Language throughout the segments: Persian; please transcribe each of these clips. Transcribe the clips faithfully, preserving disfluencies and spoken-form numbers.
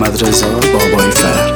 محمد رضا بابای فر.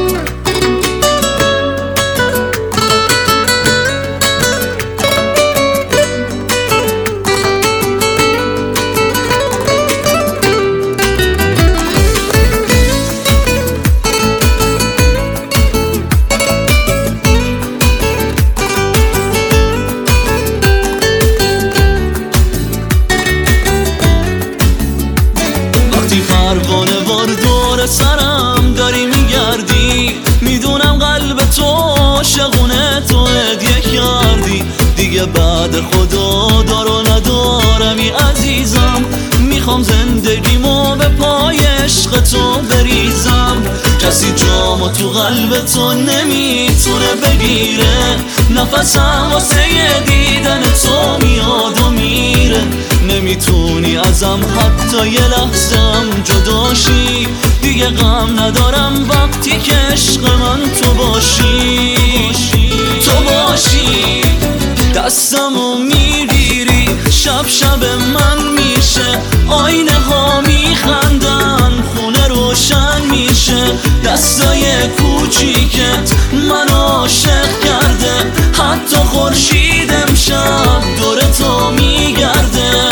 پروانه وار دور سرم داری میگردی، میدونم قلب تو عاشقونه تو هدیه کردی. دیگه بعد خدا دار و ندارمی عزیزم، میخوام زندگیمو به پای عشق تو بریزم. کسی جامو تو قلب تو نمیتونه بگیره، نفسم واسه دیدن تو میاد و میره. نمیتونی ازم حتی یه لحظم جداشی، دیگه غم ندارم وقتی که عشق من تو باشی. تو باشی دستمو میگیری، شب شب من میشه، آینه ها میخندن، خونه روشن میشه. دستای کوچیکت من عاشق کرده، حتی خورشید امشب دور تو میگرده.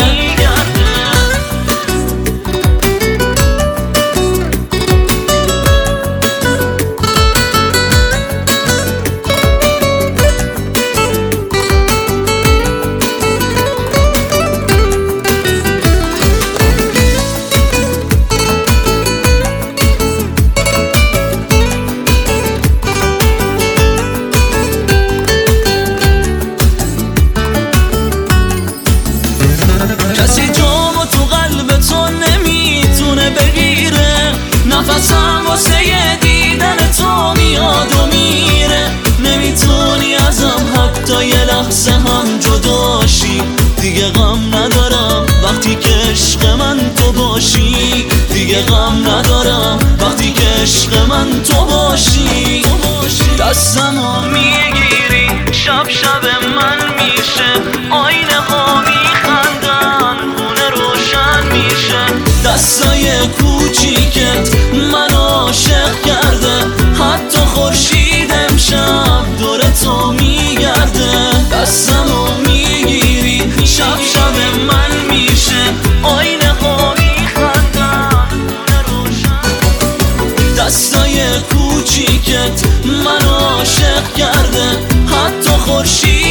کسی جامو تو قلب تو نمیتونه بگیره، نفسم واسه دیدن تو میاد و میره. نمیتونی ازم حتی یه لحظه هم جداشی، دیگه غم ندارم وقتی که عشق من تو باشی. دیگه غم ندارم وقتی که عشق من تو باشی. دستمو میگیری، شب شب من میشه، آینه ها میخندن، خونه روشن میشه. دستای کوچیکت من عاشق کرده، حتی خورشید امشب دور تو میگرده. دستمو میگیری، شب شب من میشه، آینه ها میخندن، خونه روشن. دستای کوچیکت من عاشق کرده، حتی خورشید